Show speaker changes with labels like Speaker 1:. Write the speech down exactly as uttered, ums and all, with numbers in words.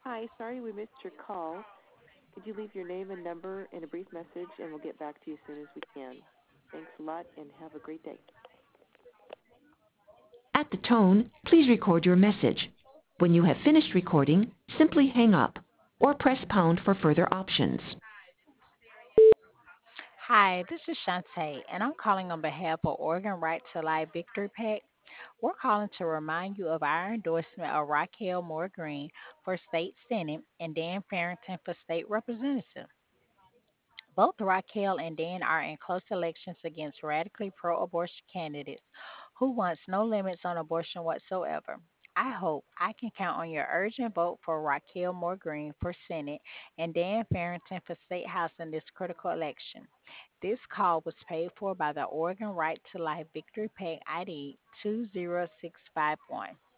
Speaker 1: Hi, sorry we missed your call. Could you leave your name and number and a brief message, and we'll get back to you as soon as we can. Thanks a lot, and have a great day.
Speaker 2: At the tone, please record your message. When you have finished recording, simply hang up or press pound for further options.
Speaker 3: Hi, this is Shantae, and I'm calling on behalf of Oregon Right to Life Victory Pack. We're calling to remind you of our endorsement of Raquel Moore Green for state senate and Dan Farrington for state representative. Both Raquel and Dan are in close elections against radically pro abortion candidates who wants no limits on abortion whatsoever. I hope I can count on your urgent vote for Raquel Moore Green for Senate and Dan Farrington for State House in this critical election. This call was paid for by the Oregon Right to Life Victory Pack I D two zero six five one.